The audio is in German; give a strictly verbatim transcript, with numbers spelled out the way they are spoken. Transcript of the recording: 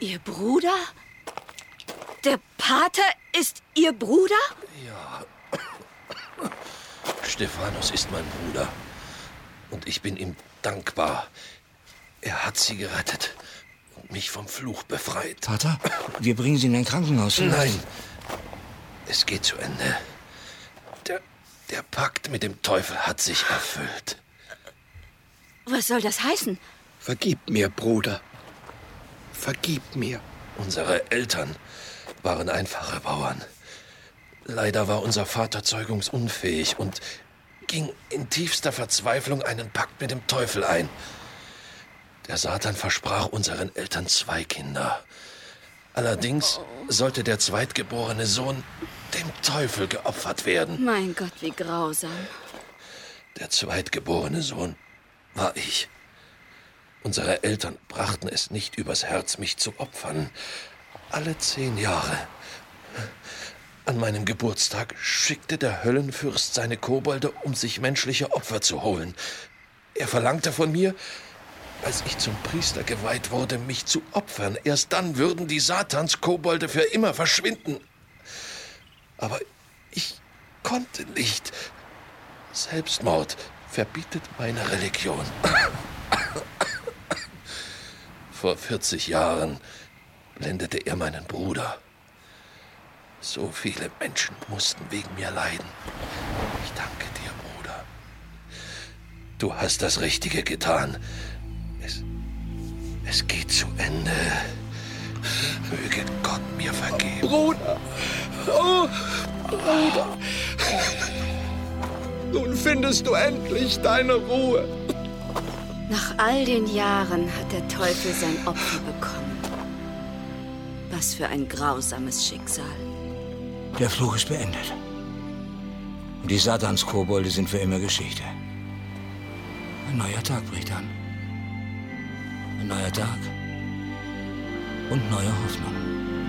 Ihr Bruder? Der Pater ist Ihr Bruder? Ja. Stephanus ist mein Bruder. Und ich bin ihm dankbar. Er hat sie gerettet und mich vom Fluch befreit. Pater, wir bringen Sie in ein Krankenhaus. Nein, es geht zu Ende. Der, der Pakt mit dem Teufel hat sich erfüllt. Was soll das heißen? Vergib mir, Bruder. Vergib mir. Unsere Eltern waren einfache Bauern. Leider war unser Vater zeugungsunfähig und ging in tiefster Verzweiflung einen Pakt mit dem Teufel ein. Der Satan versprach unseren Eltern zwei Kinder. Allerdings sollte der zweitgeborene Sohn dem Teufel geopfert werden. Mein Gott, wie grausam. Der zweitgeborene Sohn war ich. Unsere Eltern brachten es nicht übers Herz, mich zu opfern. Alle zehn Jahre. An meinem Geburtstag schickte der Höllenfürst seine Kobolde, um sich menschliche Opfer zu holen. Er verlangte von mir, als ich zum Priester geweiht wurde, mich zu opfern. Erst dann würden die Satans-Kobolde für immer verschwinden. Aber ich konnte nicht. Selbstmord verbietet meine Religion. Vor vierzig Jahren blendete er meinen Bruder. So viele Menschen mussten wegen mir leiden. Ich danke dir, Bruder. Du hast das Richtige getan. Es, es geht zu Ende. Möge Gott mir vergeben. Bruder! Oh, Bruder! Nun findest du endlich deine Ruhe. Nach all den Jahren hat der Teufel sein Opfer bekommen. Was für ein grausames Schicksal. Der Fluch ist beendet. Und die Satans-Kobolde sind für immer Geschichte. Ein neuer Tag bricht an. Ein neuer Tag und neue Hoffnung.